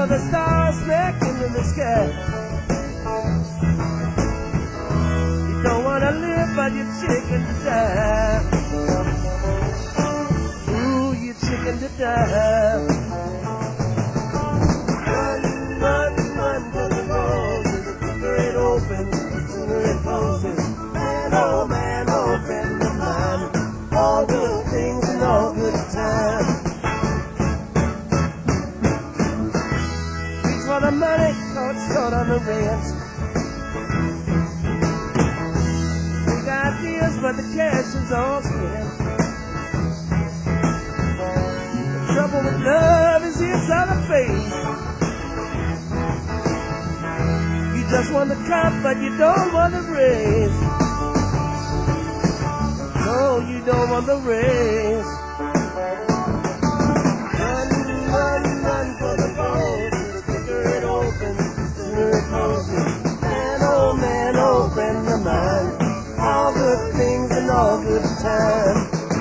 of the stars smack into the sky. You don't wanna live, but you're chicken to die. Ooh, you're chicken to die. Run, run, run for the roses. The quicker it opens, the sooner it closes. Man, oh friend of mine, all good things and all good times. Reach for the money, caught short on the rent. Big ideas, but the cash is all spent. The trouble with love is it's on the face. You just want the cup, but you don't want the race. No, you don't want the race. Run, run, run for the roses. The quicker it opens, the sooner it closes. Man, oh friend of mine, all good things and all good times.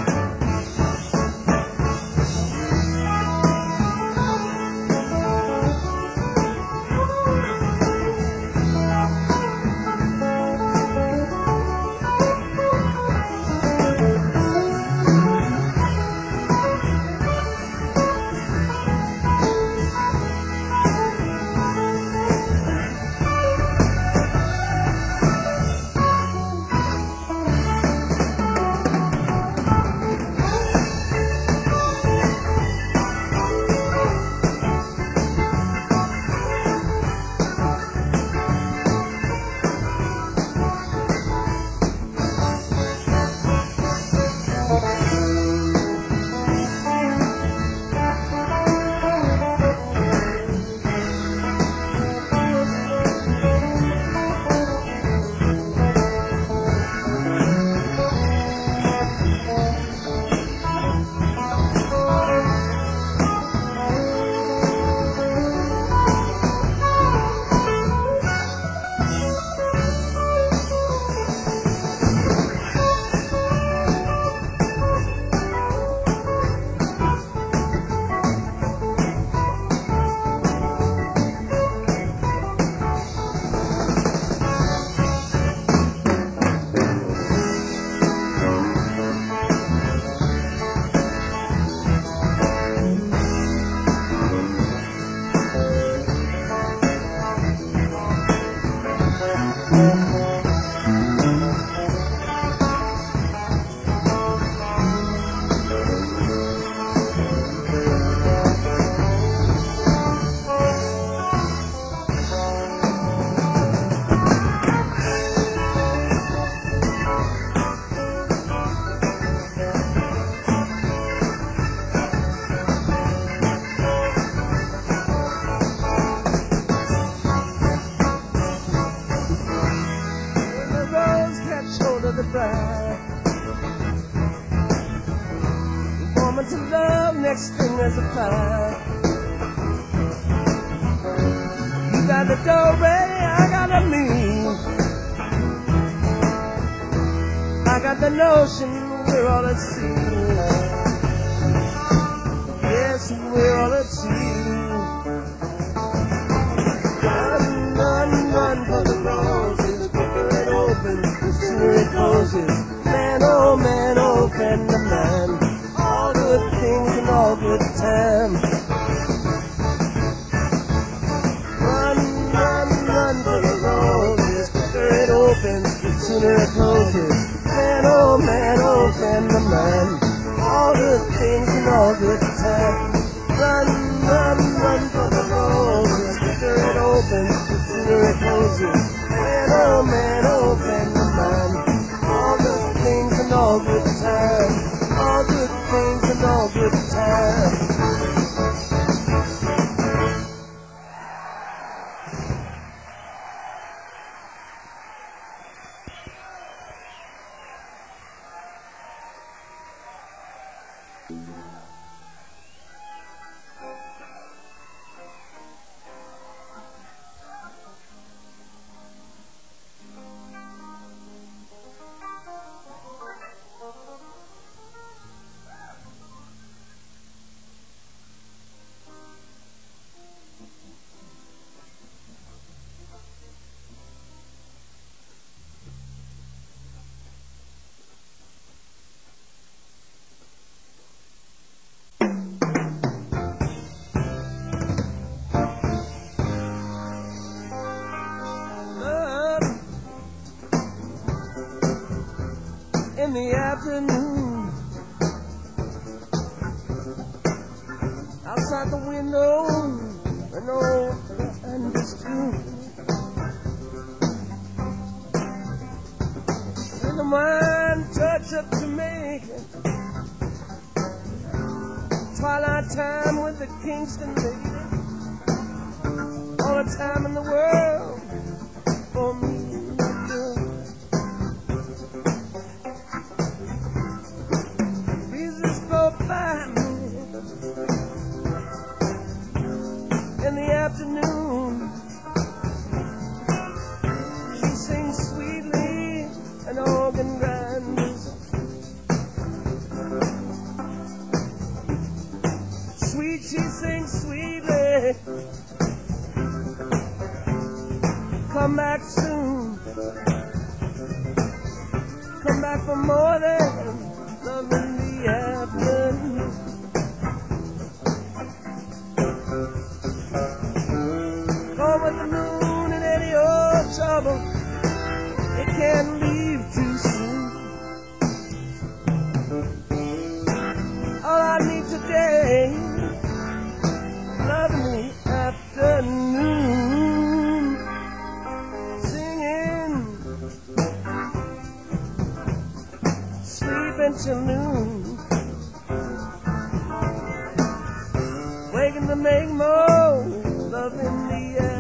Woman to love, next thing is a fire. You got the dough ready, I got the means. I got the notion we're all at sea. Yes, we're all at sea. Run, run, run for the roses. The quicker it opens, the sooner it closes. Man, oh friend of mine, all good things and all good times. Run, run, run for the roses. The quicker it opens, the sooner it closes. Man, oh friend of mine, all good things and all good times. Run, run, run for the roses. The quicker it opens, the sooner it closes. Man, oh friend of mine, all good things and all good times. All good things and all good times. the afternoon. Outside the window, an old Andes tune. And the wine touch of Jamaica. Twilight time with the Kingston lady. All the time in the world for me. Breezes blow by me in the afternoon. She sings sweetly, an organ grinds. Sweet, she sings sweetly. Come back soon. Come back for more than love in the afternoon. Go with the moon and any old trouble. It can't leave too soon. All I need today, love in the afternoon. Singing, sleeping till noon. Waking to make more love in the air.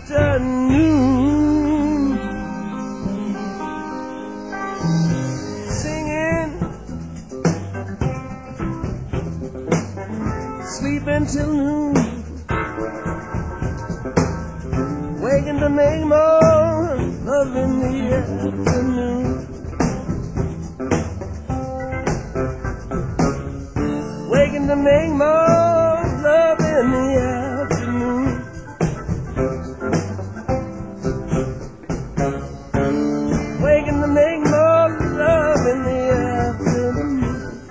afternoon, singing, sleeping till noon, waking to make more love in the afternoon. Waking to make more love in the afternoon. Waking to make more love in the afternoon.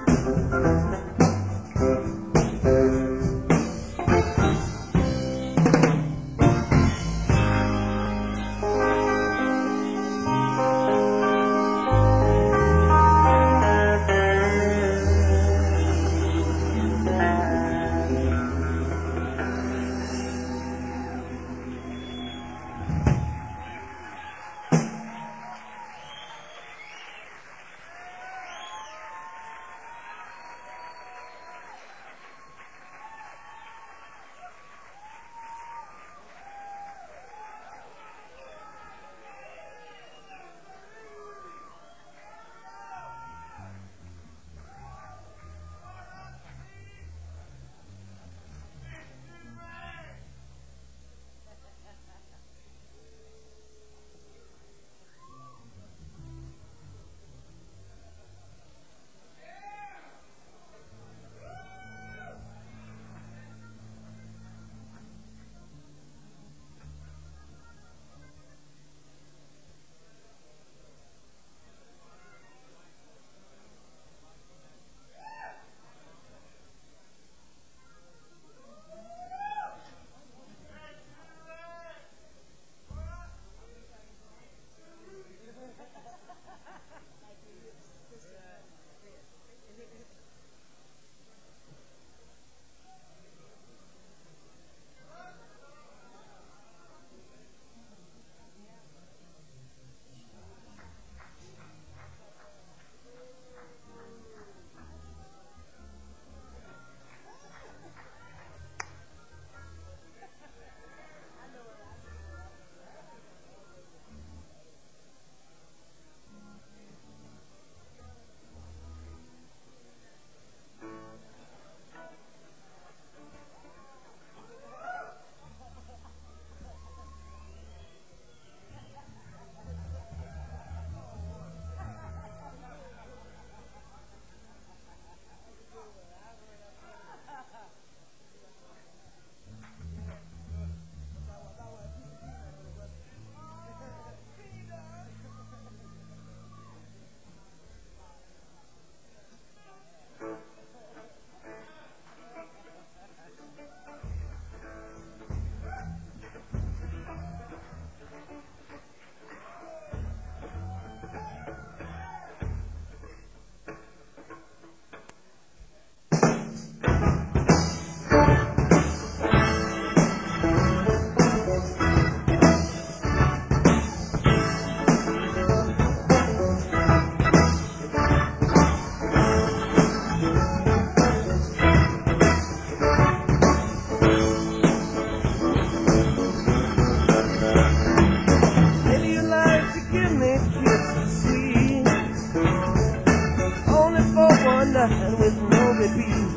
And with no repeat,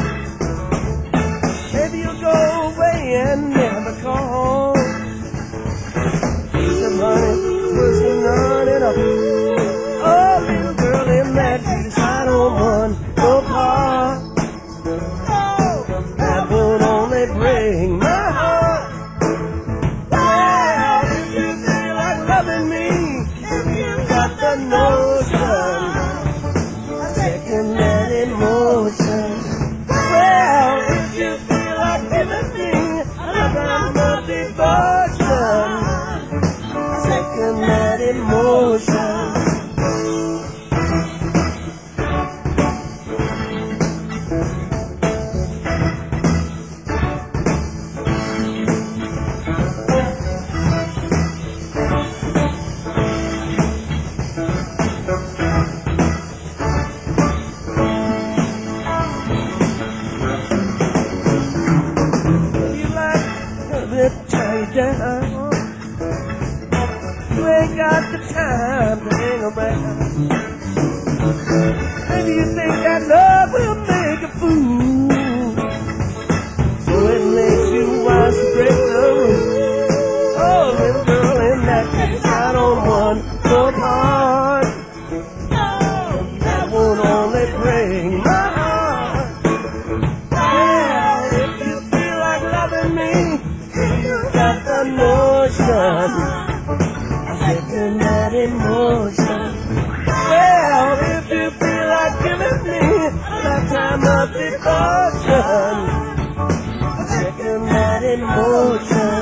maybe you'll go away and never call. The money was not enough. Oh, little girl in that dress, I don't want no part. Oh, that would only break my heart. Well, if you feel like loving me, if you got the notion, second that emotion. Well, if you feel like giving me another devotion, second that emotion. Tie down, got the time to hang around. Maybe you think that love will make a fool, so it makes you wise to break the rules. Oh, little girl in that kitchen out on one more part. That won't only break my heart. Well, if you feel like loving me, you got the notion. Taking that emotion. Well, if you feel like giving me a lifetime of devotion, taking that emotion.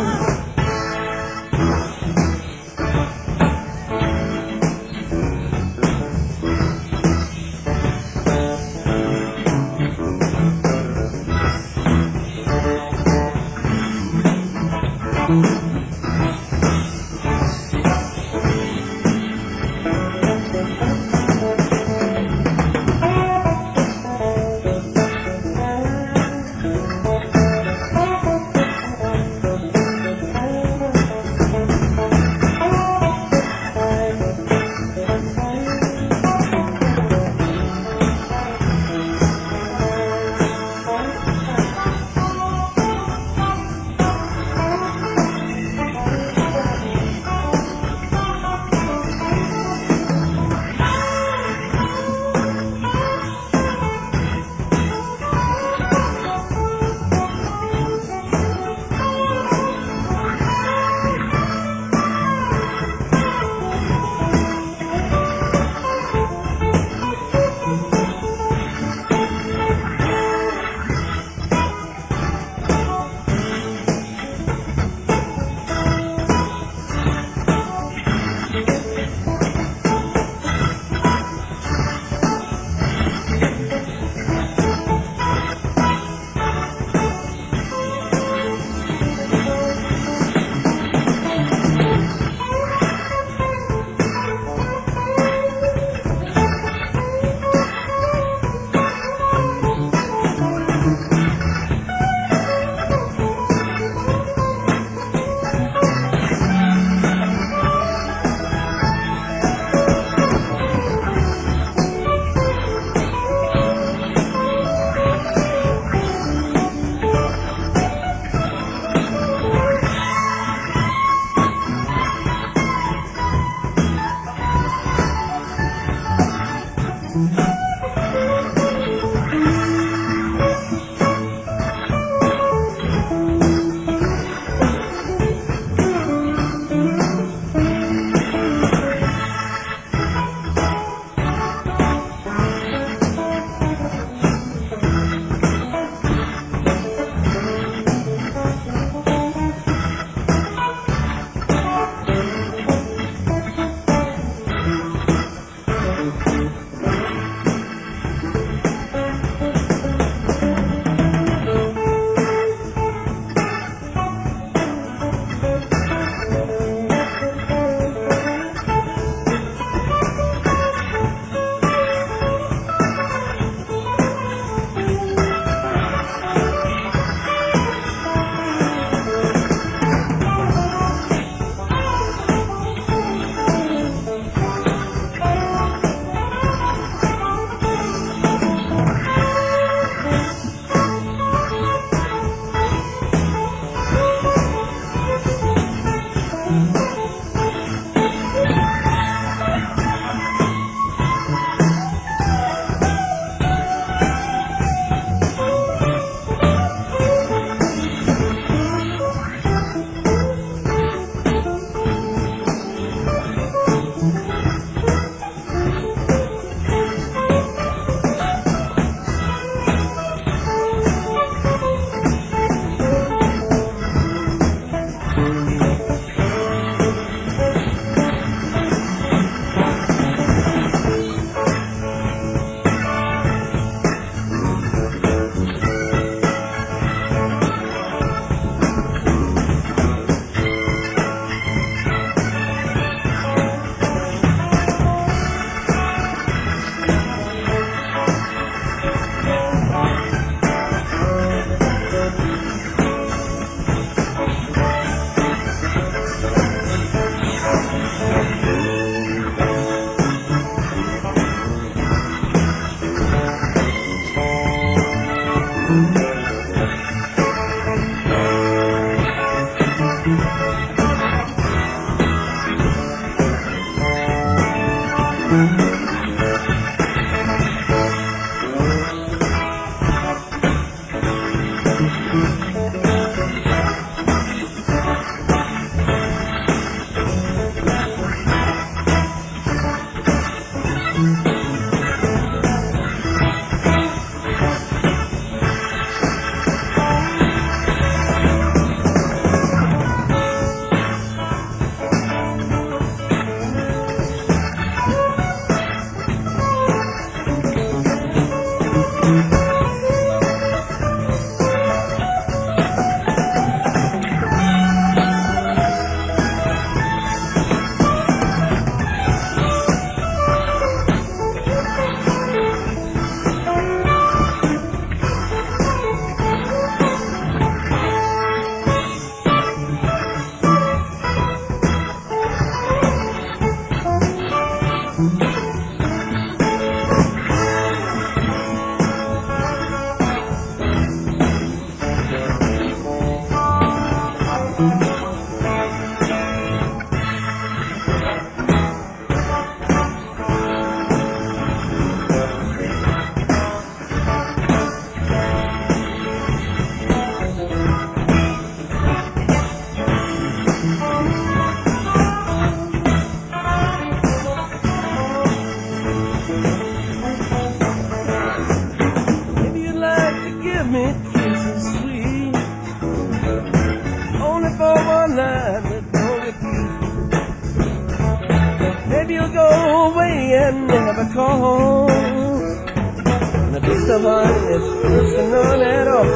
and never call home. And the piece of honey is worse than none at all.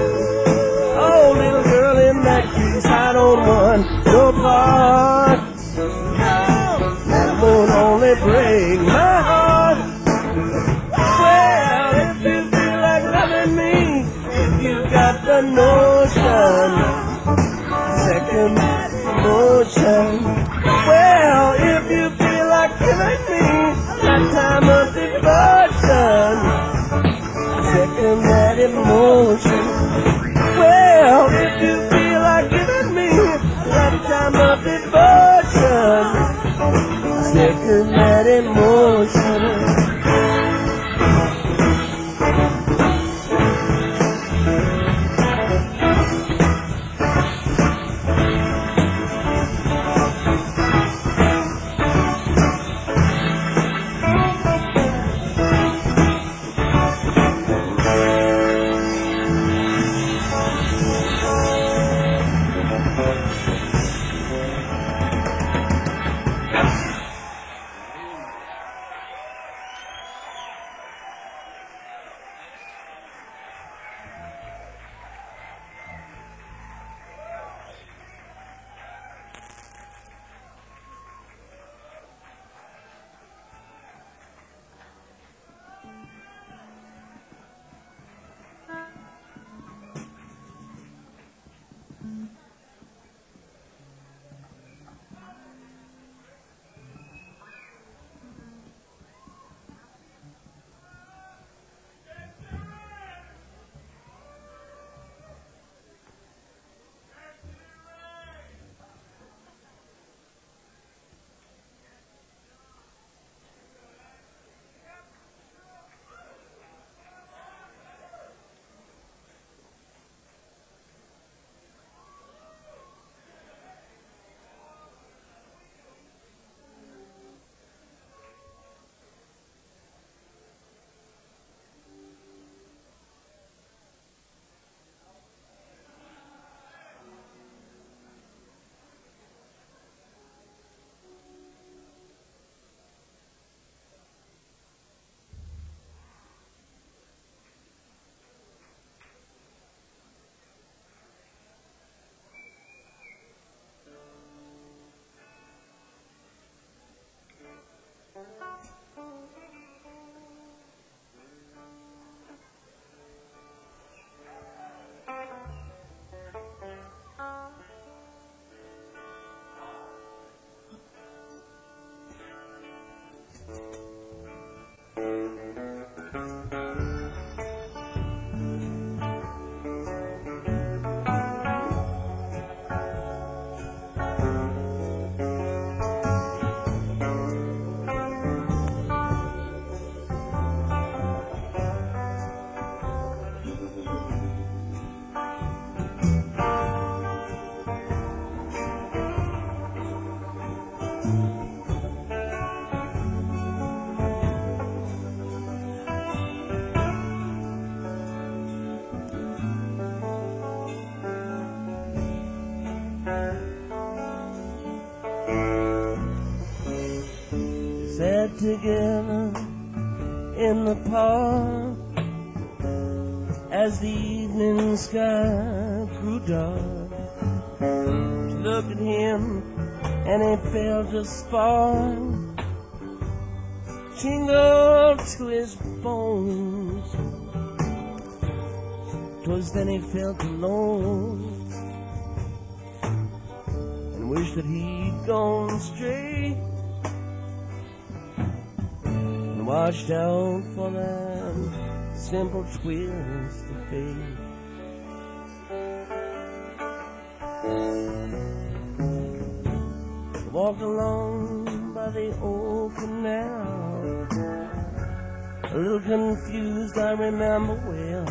Oh, little girl in that crease, I don't want no part. That won't only break my heart. Well, if you feel like loving me, if you got the notion, second motion. Well, if you feel like giving me that time of devotion, second that emotion. Well, if you feel like giving me that time of devotion, second that emotion. sit together in the park as the evening sky grew dark. She looked at him and he felt a spark tingle to his bones. 'Twas then he felt alone and wished that he'd gone straight and watched out for that simple twist of fate. He walked along by the old canal, a little confused, I remember well.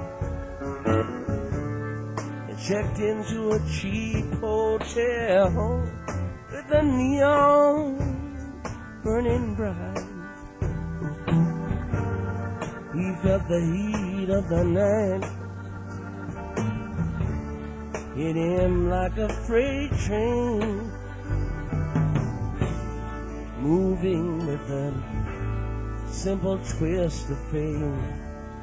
He checked into a cheap hotel with the neon burning bright. He felt the heat of the night hit him like a freight train, moving with a simple twist of fate.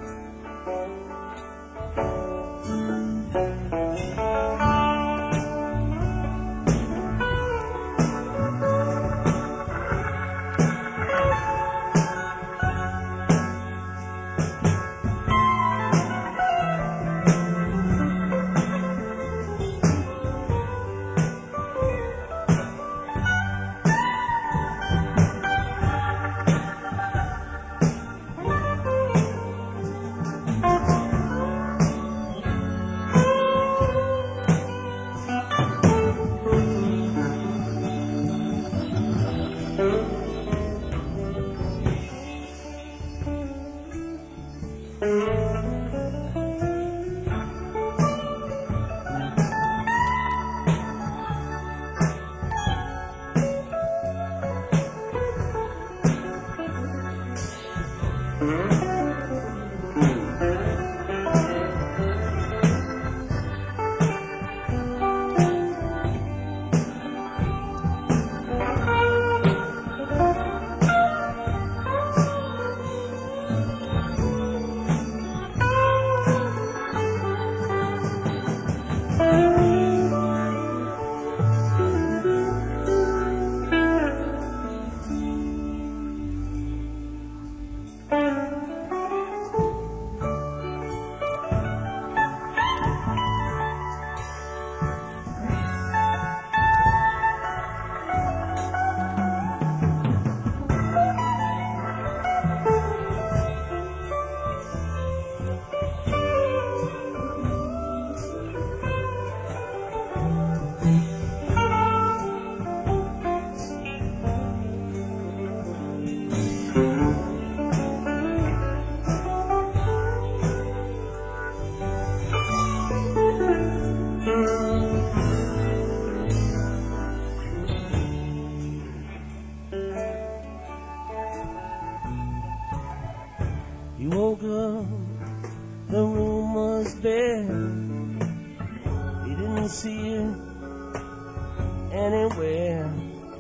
He woke up, the room was bare. He didn't see it anywhere.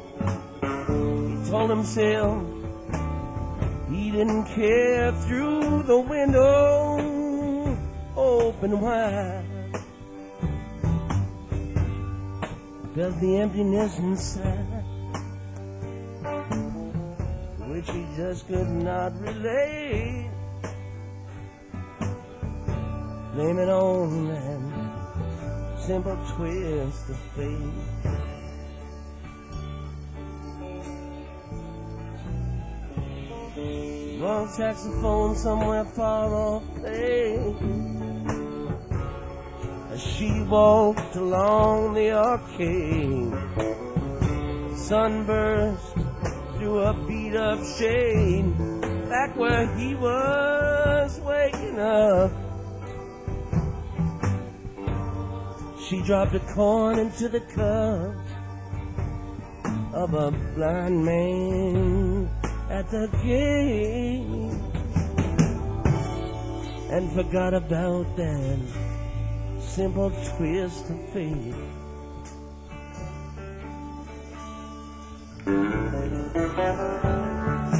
He told himself he didn't care. Through the window open wide, felt the emptiness inside, which he just could not relate. Blame it on that simple twist of fate. Long saxophone somewhere far off playing as she walked along the arcade. Sunburst through a beat-up shade, back where he was waking up. She dropped a coin into the cup of a blind man at the gate, and forgot about that simple twist of fate.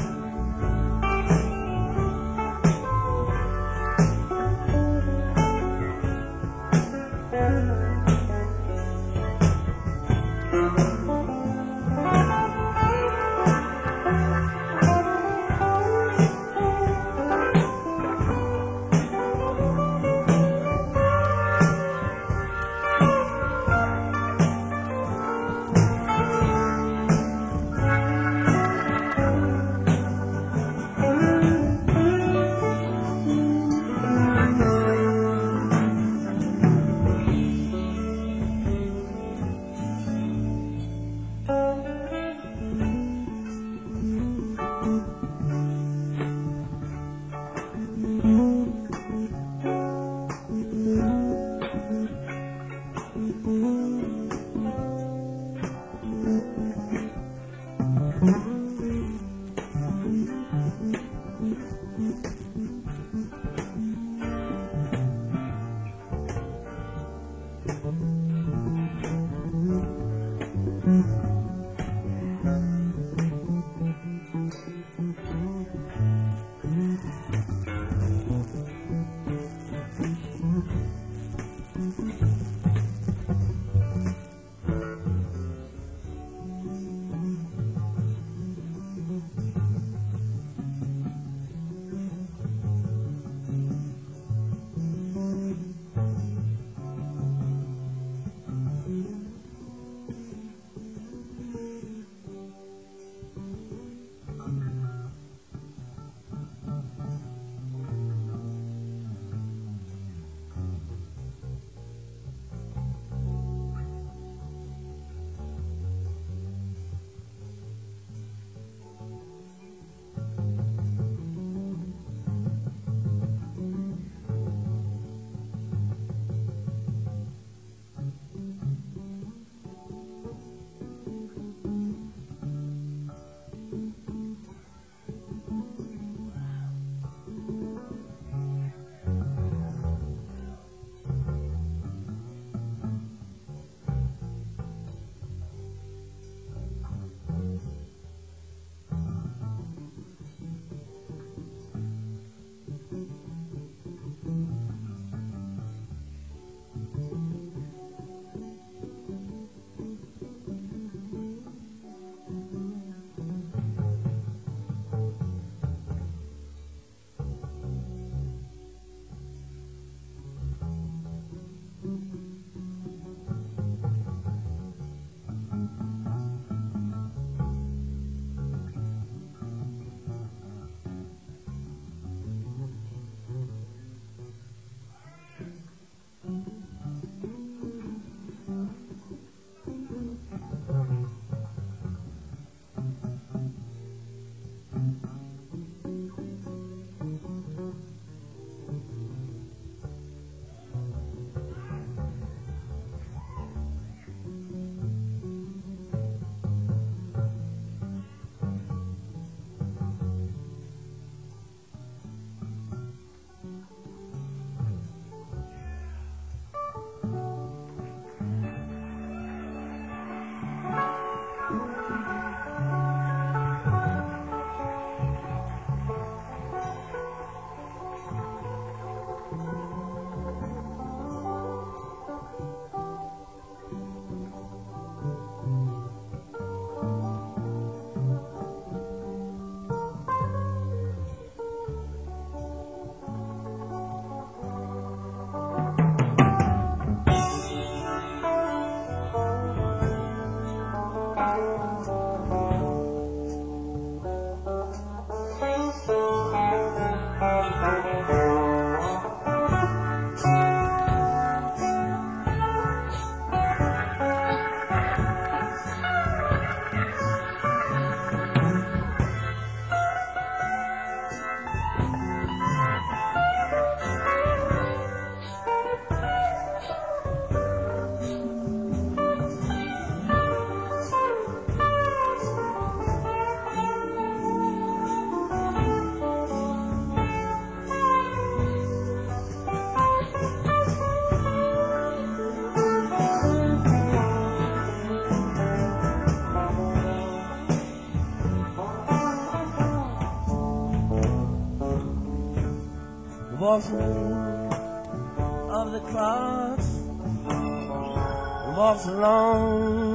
walking of the cross walks along the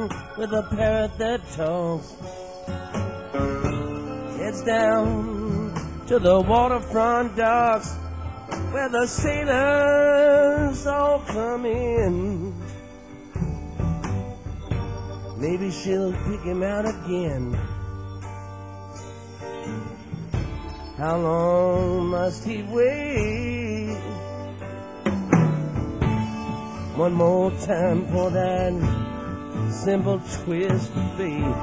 with a parrot that talks. Heads down to the waterfront docks where the sailors all come in. Maybe she'll pick him out again. How long must he wait? One more time for that simple twist of fate.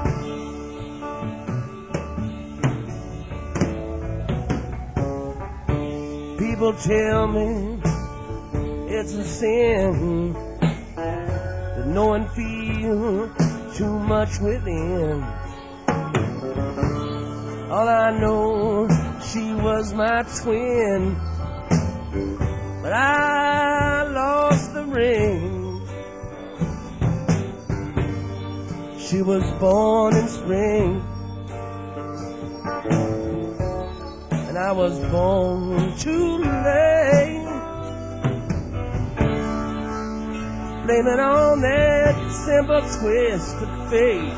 People tell me it's a sin that no one feels too much within. All I know, she was my twin, but I lost the ring. She was born in spring, and I was born too late. Blame it on that simple twist of fate.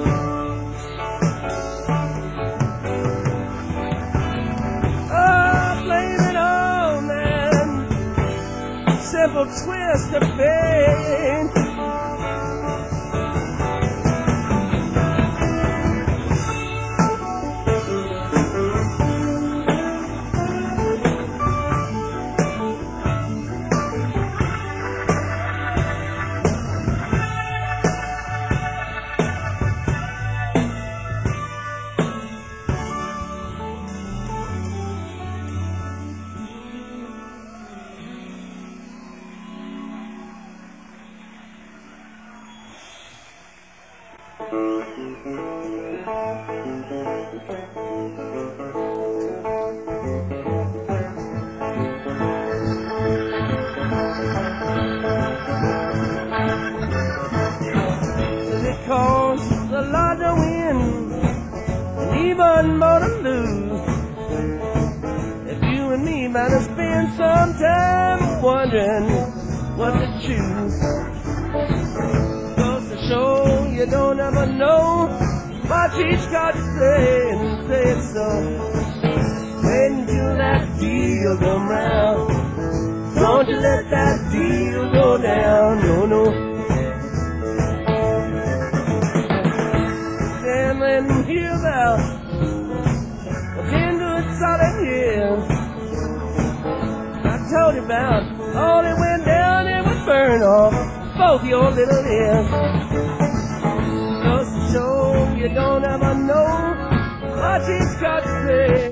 Oh, blame it on that simple twist of fate. It costs a lot to win and even more to lose. If you and me might have spent some time wondering what to choose. Goes to show you don't ever know what each got to say and say it so. Wait until that deal come round. Don't you let that deal go down, no, no. Stand and hear about 10 good solid years. I told you about all that went down and would burn off both your little ears. Just to show you don't ever know what she's got to say.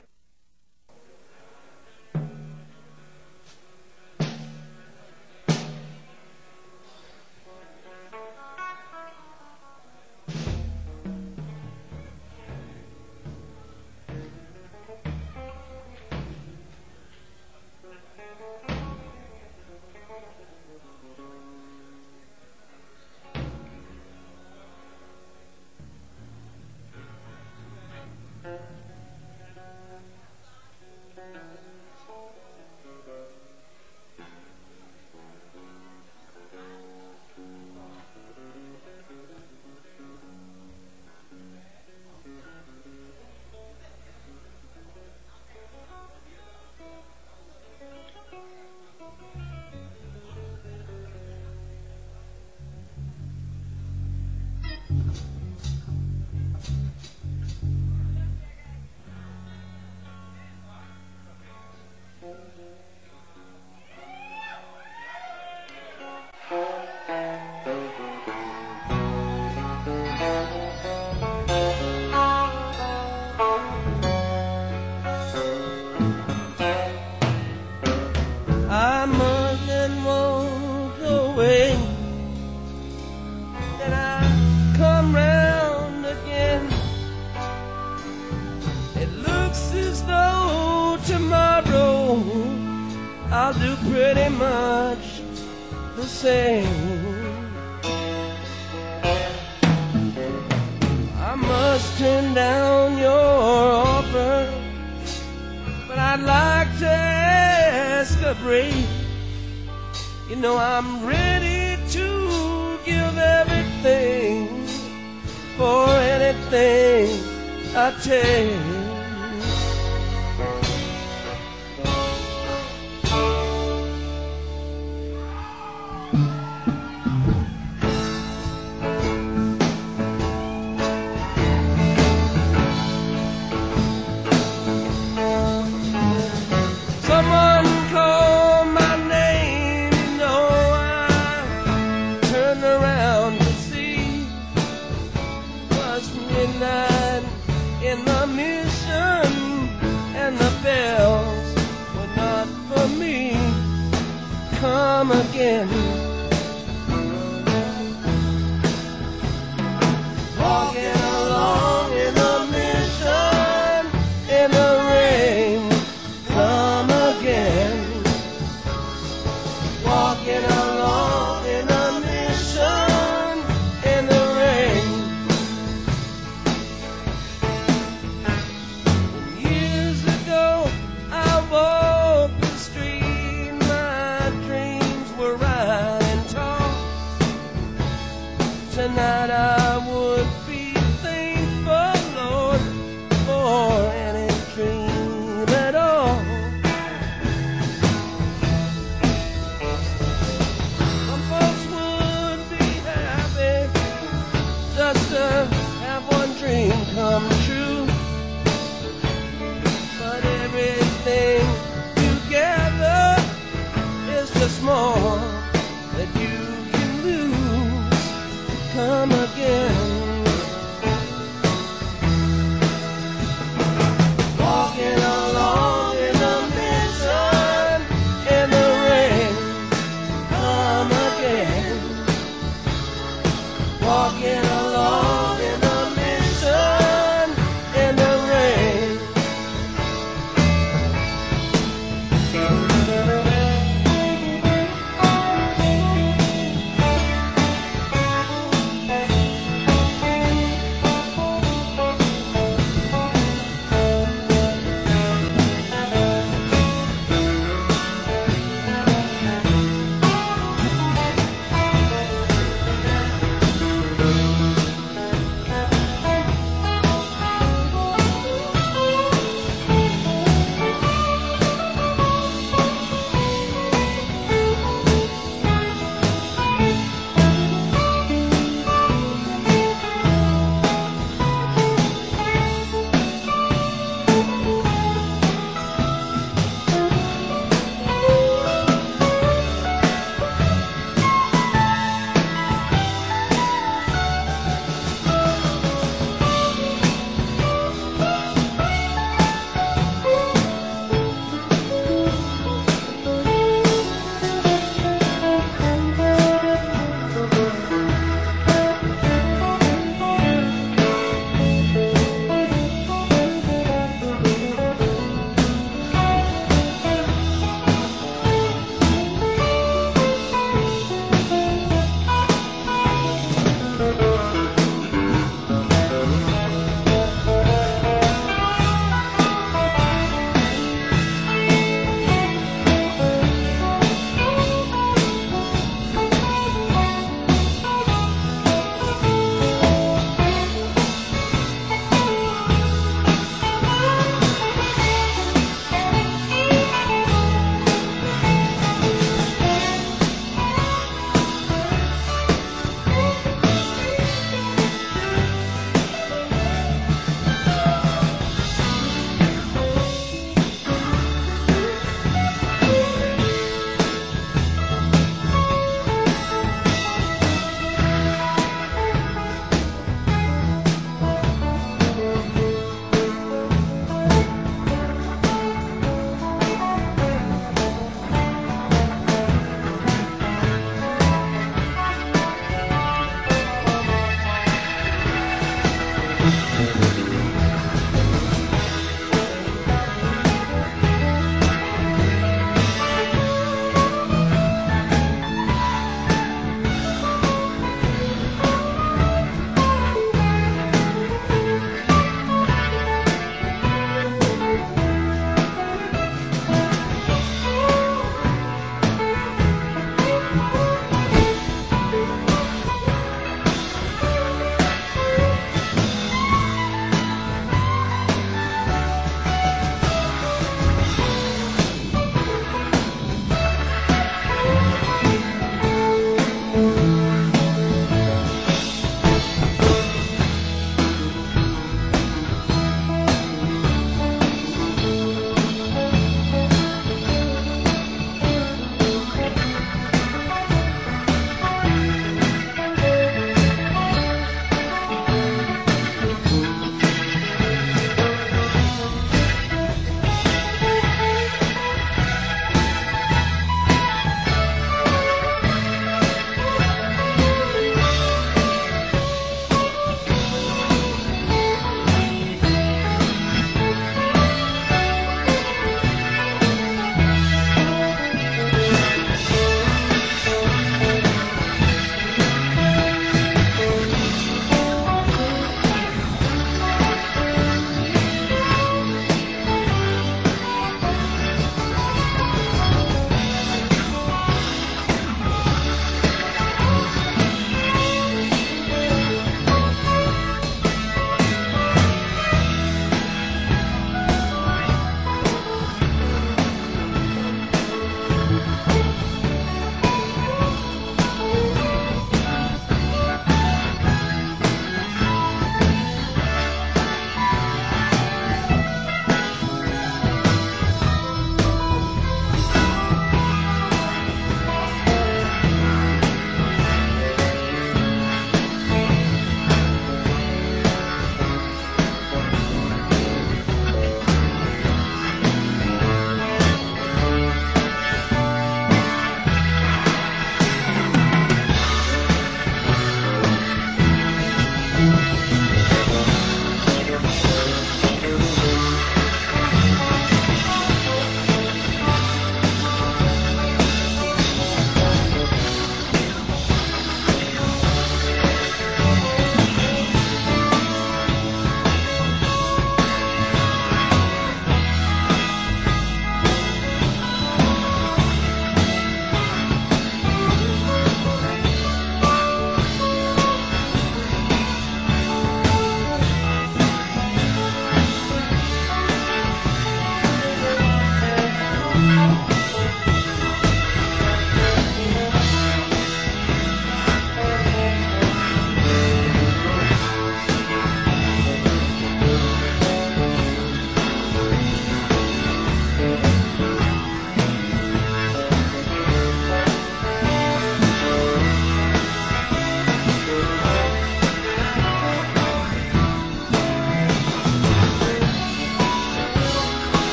I mustn't walk away, then I come round again. It looks as though tomorrow I'll do pretty much the same. I must turn down your offer, but I'd like to ask a break. You know I'm ready to give everything everything I take. Someone called my name, you know, I turned around to see. It was midnight in the mission, and the bells were not for me. Come again. Walking along in the mission, in the rain. Come again. Walking along in a mission in the rain. Years ago I walked the street, my dreams were riding tall. Tonight I would be thankful, Lord, for any dream at all. Just to have one dream come true, but everything together is just more that you can lose. Come again.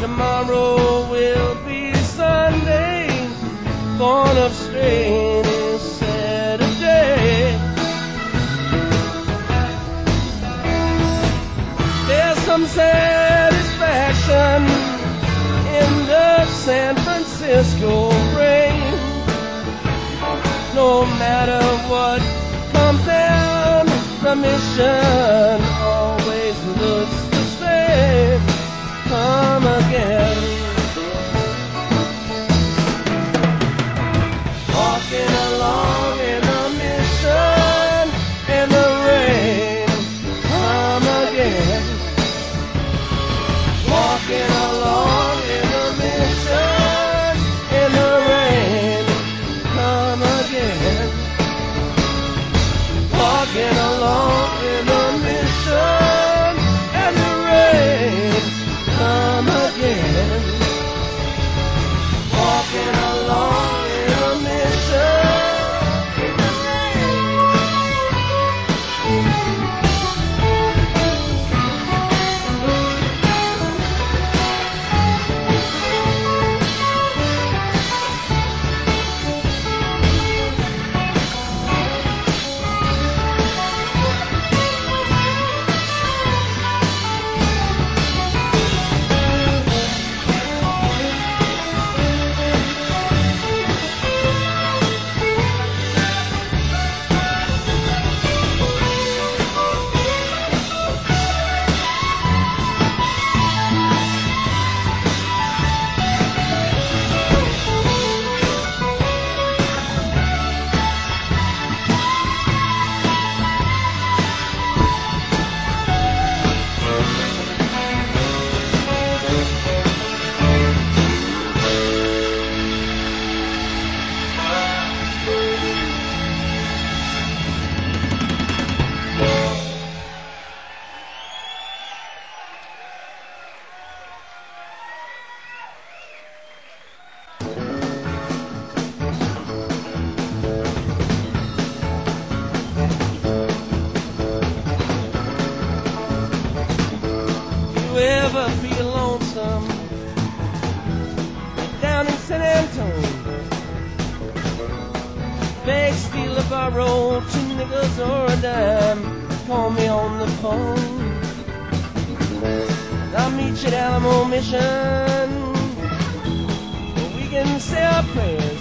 tomorrow will be Sunday. Born of strain is Saturday. There's some satisfaction in the San Francisco rain. No matter what comes down, the mission always looks the same. Come again. Walking along in the mission in the rain. Come again. Walking along in the mission in the rain. Come again. Walking along in the mission in the rain. Come again. Walking along in the mission in the you ever feel lonesome down in San Antonio? Beg, steal, or borrow 2 nickels or a dime. Call me on the phone. I'll meet you at Alamo Mission. We can say our prayers.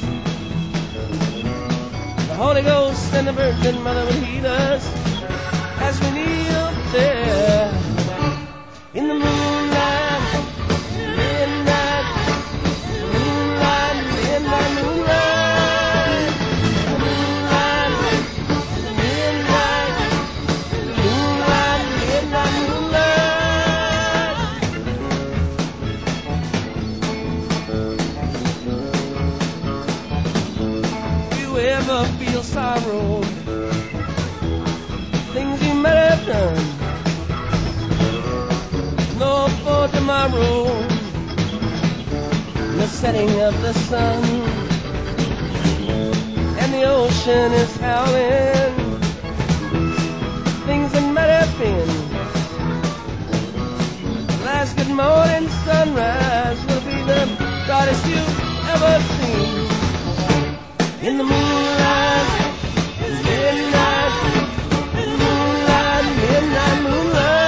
The Holy Ghost and the Virgin Mother will heed us as we kneel there. In the moonlight, midnight, moonlight, midnight, moonlight, moonlight, midnight, moonlight, midnight, moonlight. You ever feel sorrow? Things you might have done. No for tomorrow, the setting of the sun, and the ocean is howling. Things that might have been. Last good morning sunrise will be the brightest you've ever seen. In the moonlight, midnight, moonlight, midnight, moonlight.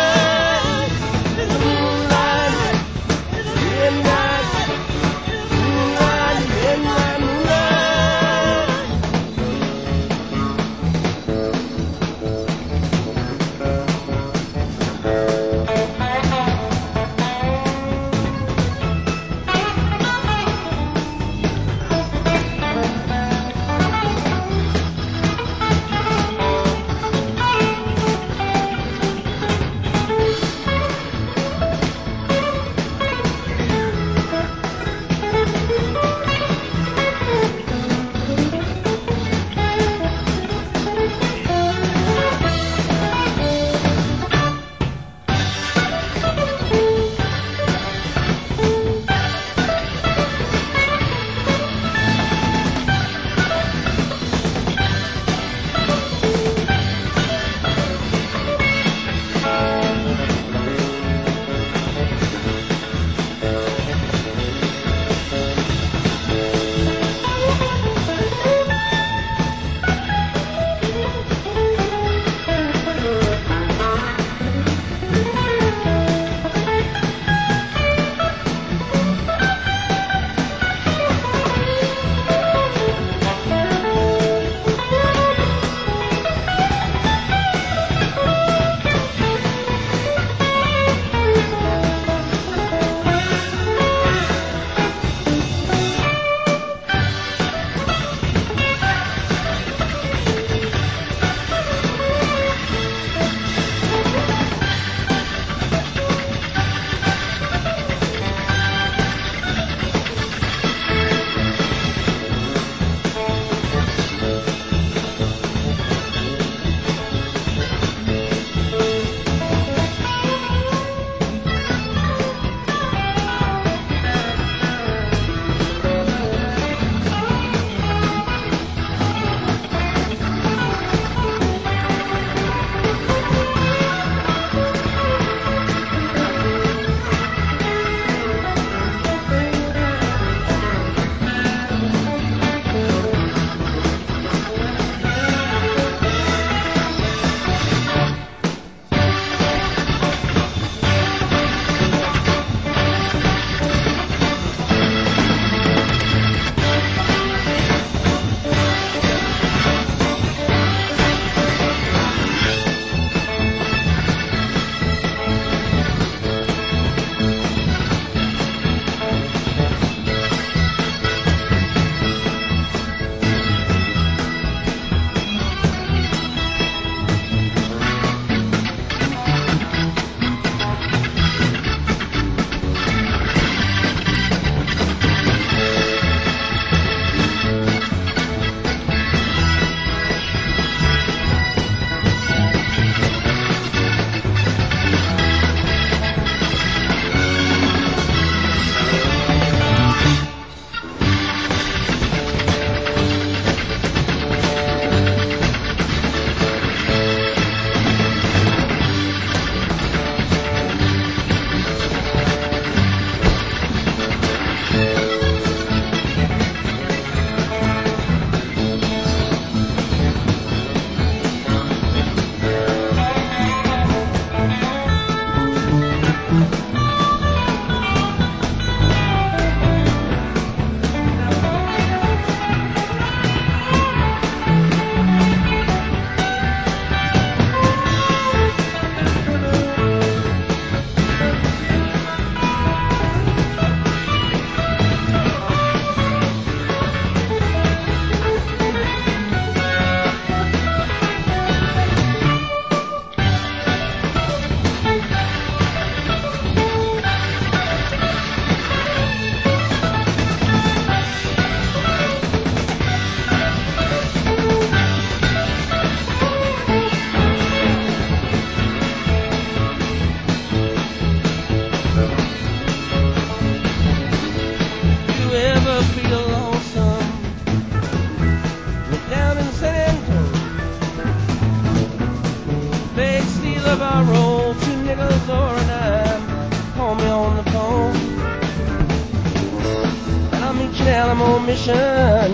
Alamo Mission.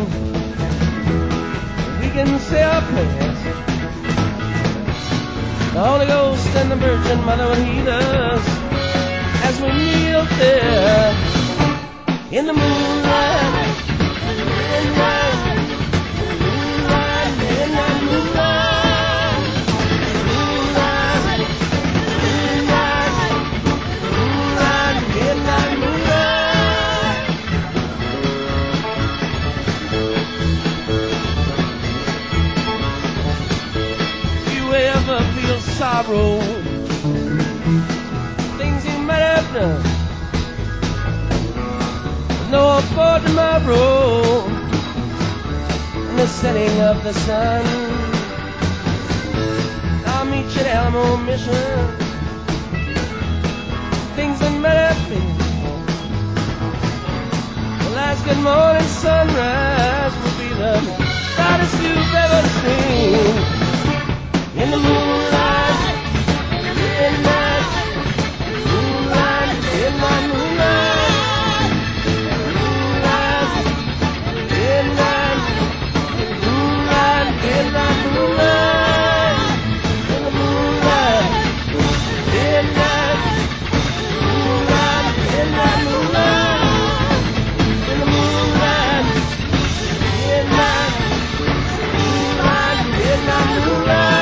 We can say our prayers. The Holy Ghost and the Virgin Mother will heed us as we kneel there in the moonlight. Feel sorrow, things you might have done, no for tomorrow, in the setting of the sun. I'll meet you at Alamo Mission. Things that might have been, the last good morning sunrise will be the brightest you've ever seen. In the moonlight, midnight, moonlight, midnight, moonlight, moonlight, midnight, moonlight, midnight, moonlight, in the moonlight, midnight, moonlight, midnight, moonlight, in the moonlight, midnight, moonlight, midnight, moonlight.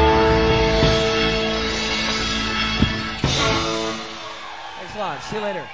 See you later.